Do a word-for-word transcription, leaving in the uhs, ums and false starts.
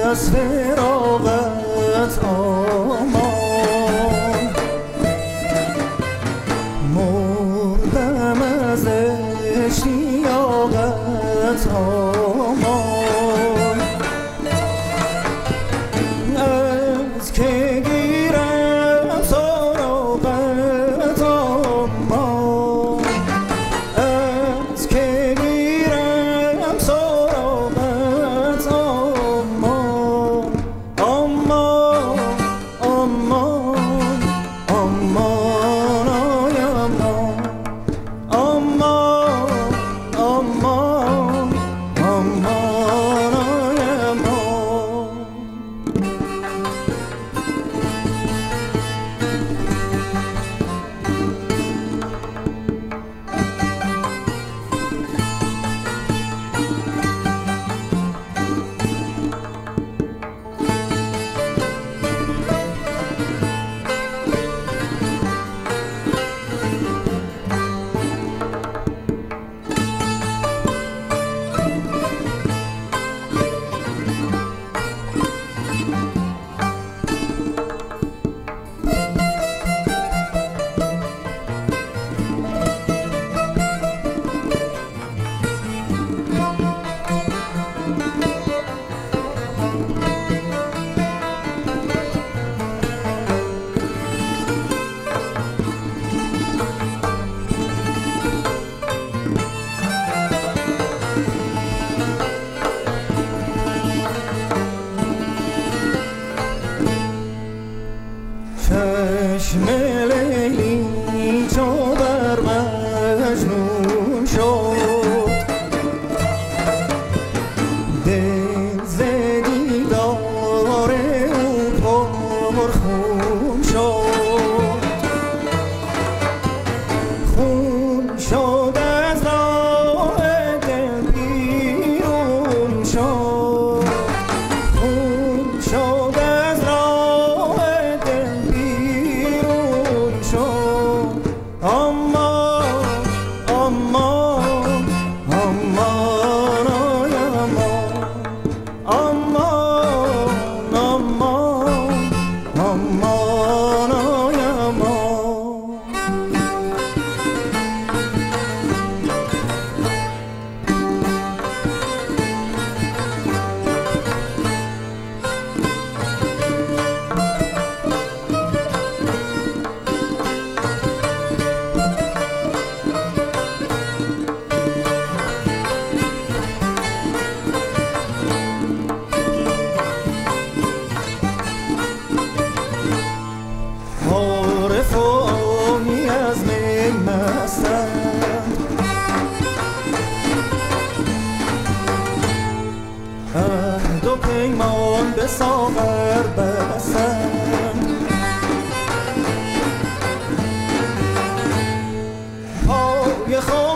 از فراغت آمان، مردم از اشتیاقت آمان، از که گیرم سراغت آمان، از که گیرم سراغت آمان، آمان آمان آمان آی آمان، آمان آمان آمان آی آمان. چشم لیلی چو بر مجنون شد، دل ز دیدار او پرخون شد، خون شد از راه دل بیرون شد، خون شد از راه دل بیرون شد، امان امان امان آی امان، امان امان امان آی امان. عارف و عامی از می مستند، عهد و پیمان به ساغر بستند، پای خود